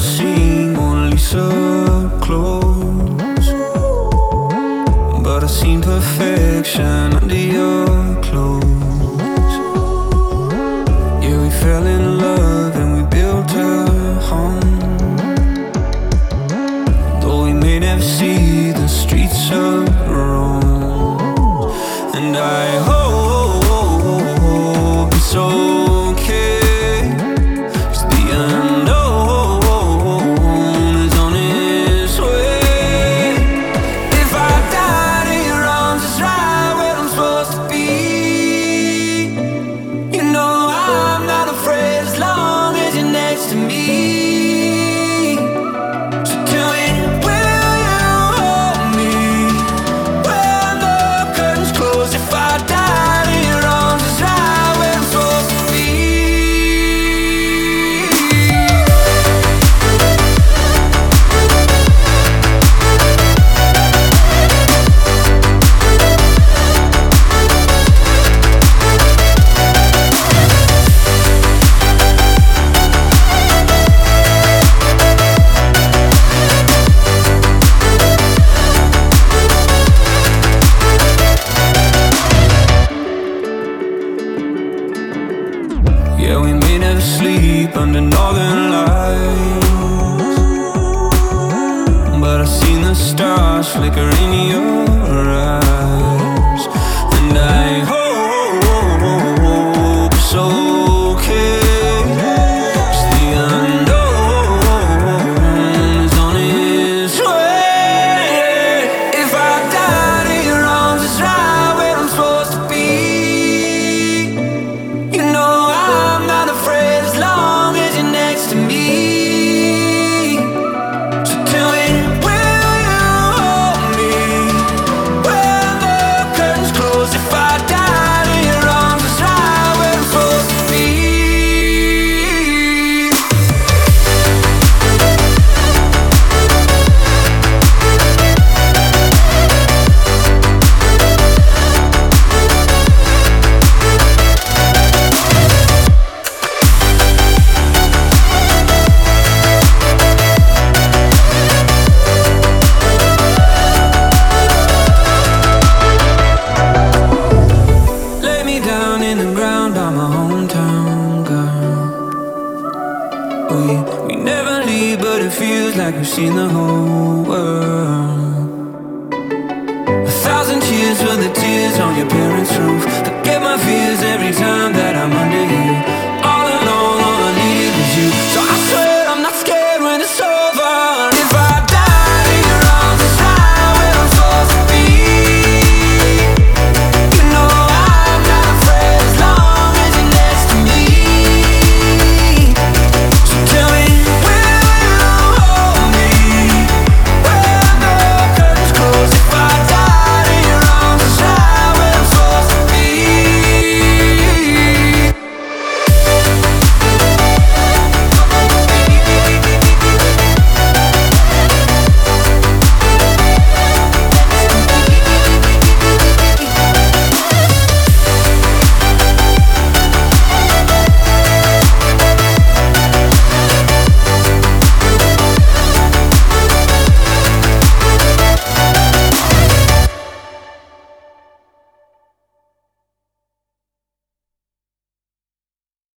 seen Mona Lisa close, but I seen perfection under your clothes. Yeah, we fell in love and we built a home, though we may never see the streets of Rome. And I hope it's okay, 'cause the unknown is on its way. If I died in your arms, it's right where I'm supposed to be. You know I'm not afraid as long as you're next to me. So tell me, will you hold me when the curtains close? If I died in your arms, it's right where I'm supposed to be. Yeah, we may never sleep under northern lights, but I've seen the stars flicker in your eyes. And I hope it's okay, 'cause the unknown is on its way. If I died in your arms, it's right where I'm supposed to be. You know I'm not afraid as long as you're next to me. So tell me, will you hold me when the curtains close? If I died in your arms, it's right where I'm supposed to be. Lay me down in the ground by my hometown girl. We never leave, but it feels like we've seen the whole world. 1,000 cheers for the tears on your parents' roof. Forget my fears every time that I'm under